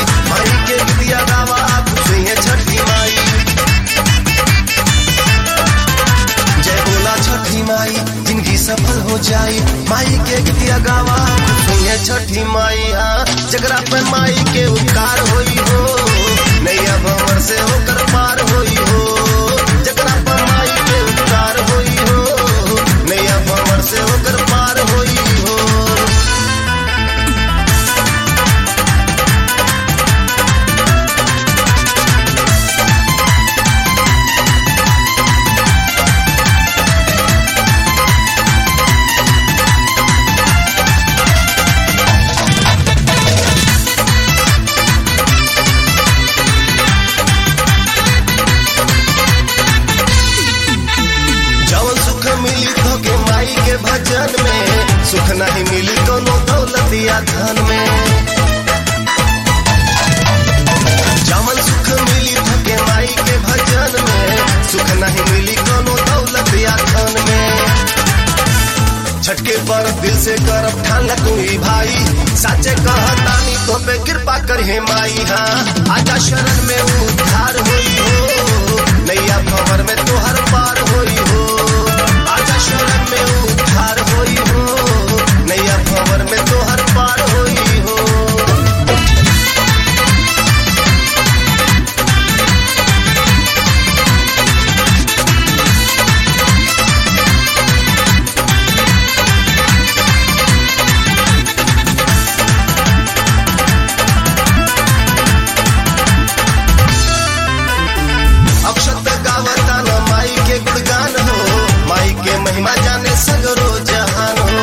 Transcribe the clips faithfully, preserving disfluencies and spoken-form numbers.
माई के गीतिया गावा खुशी है छठी माई। जय बोला छठी माई जिंदगी सफल हो जाई, माई के गीतिया गावा खुशी है छठी माई। हाँ जगरा पे माई के उपकार होई हो, नैया भंवर से होकर पार होई हो। जगरा पे माई के उपकार होई हो, नैया भंवर से होकर पार होई हो। मिली तो के माई के भजन में, सुख नहीं मिली दोनों दौलतिया धन में। जमन सुख मिली तो के माई के भजन में, सुख नहीं मिली दोनों दौलतिया धन में। छटके पर दिल से करब ठान कोई भाई, साचे कहतानी तो पे कृपा करिए माई। हाँ आजा शरण में उद्धार होई हो, नैया भंवर में तो हर पार होई हो। आजा शरण में उद्धार होई हो, नैया भंवर में तो हर पार होई हो। अक्षत गावता न माई के गुणगान हो, माई के महिमा जाने सगरो जहान हो।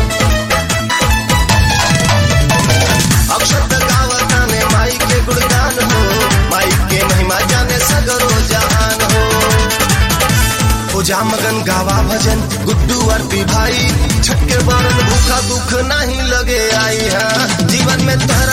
अक्षत गावता ने माई के गुणगान हो, माई के महिमा जाने सगरो जहान हो। पूजा मगन गावा भजन गुड्डू आरती भाई, छठ के बरन भूखा दुख नहीं लगे आई। हाँ जीवन में